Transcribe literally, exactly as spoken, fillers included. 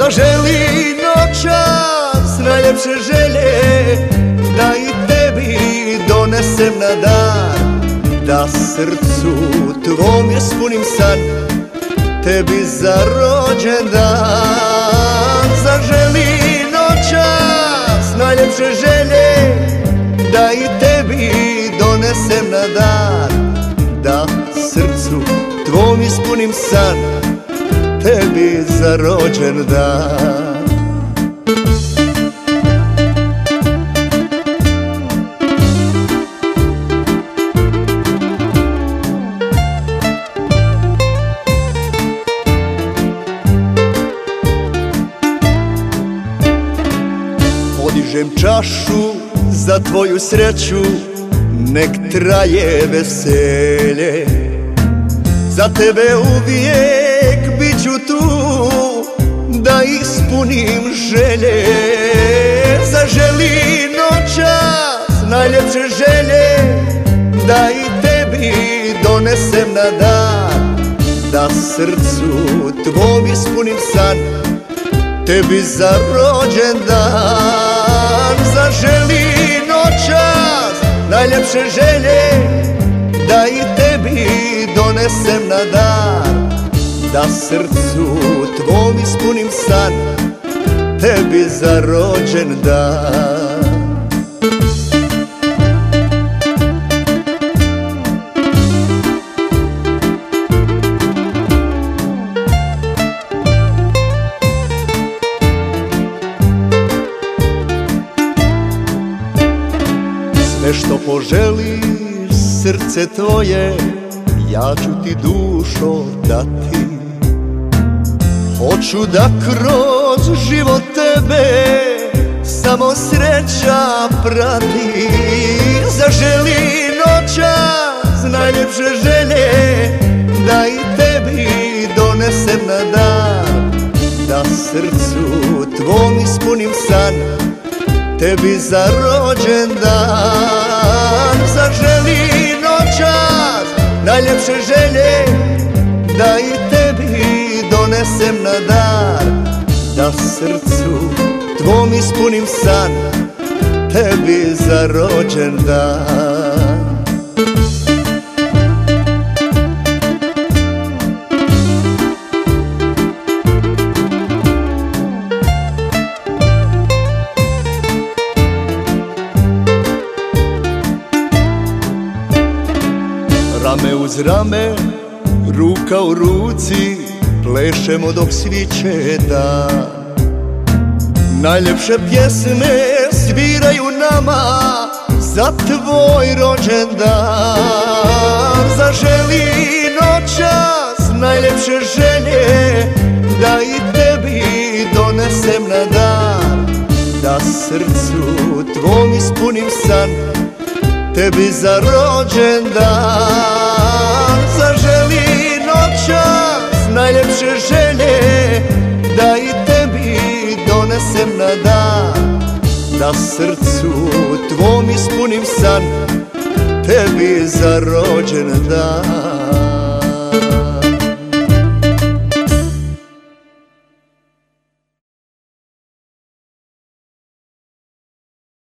Zaželi noćas najljepše želje, da i tebi donesem na dan, da srcu tvom ispunim san, tebi za rođendan. Zaželi noćas najljepše želje, da i tebi donesem na dan, da srcu tvom ispunim san, tebi za rođendan. Podižem čašu za tvoju sreću, nek traje veselje. Za tebe uvijek bit ću tu, da ispunim želje. Zaželi noćas najljepše želje, da i tebi donesem na dan, da srcu tvom ispunim san, tebi za rođendan. Zaželi noćas najljepše želje, da i tebi donesem na dan, da srcu tvom ispunim san, tebi za rođendan. Sve što poželiš srce tvoje, ja ću ti dušo dati. Hoću da kroz život tebe samo sreća prati. Zaželi noćas najljepše želje, da i tebi donesem na dan, da srcu tvom ispunim san, tebi za rođendan. Zaželi noćas najljepše želje, da i tebi donesem na dan, da srcu tvom ispunim san, tebi za rođendan. Rame uz rame, ruka u ruci, plešemo dok sviće dan. Najljepše pjesme sviraju nama za tvoj rođendan. Zaželi noćas najljepše želje, da i tebi donesem na dan, da srcu tvom ispunim san, tebi za rođendan. Zaželi noćas najljepše želje, da i tebi donesem na dan, da srcu tvom ispunim san, tebi za rođendan.